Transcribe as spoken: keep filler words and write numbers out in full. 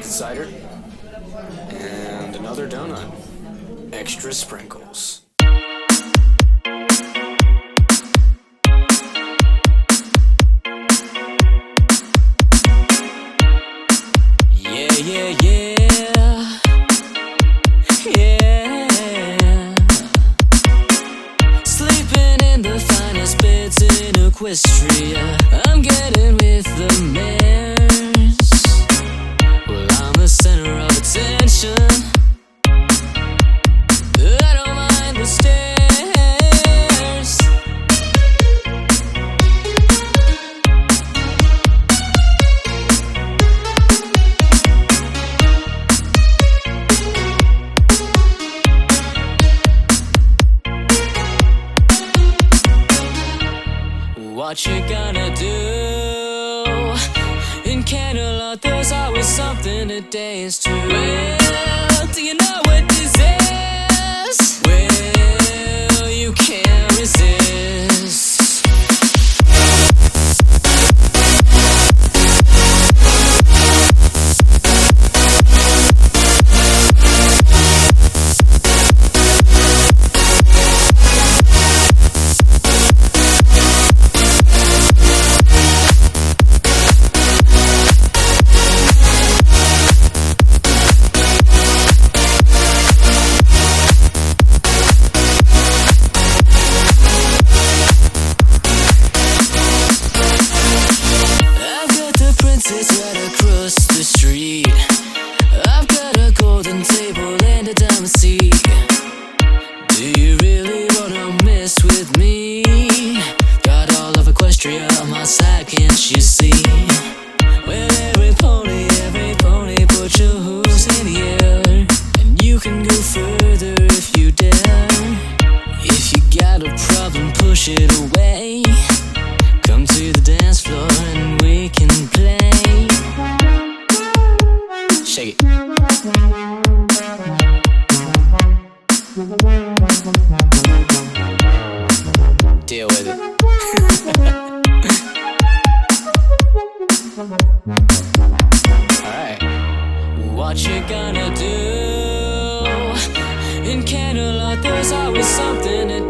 cider, and another donut. Extra sprinkles. Yeah, yeah, yeah. Yeah. Sleeping in the finest beds in Equestria. I'm getting with the mares. Well, I'm the center of attention. I don't mind the stairs. What you gonna do? In Camelot there's always something to dance to. Well, do you know what this is? Well, you can't resist. It's right across the street. I've got a golden table and a diamond seat. Do you really wanna mess with me? Got all of Equestria on my side, can't you see? Well, every pony, every pony, put your hooves in the air, and you can go further if you dare. If you got a problem, push it away. Come to the dance floor and we can play. Shake it. Deal with it. Alright. What you gonna do? In Camelot there's always something to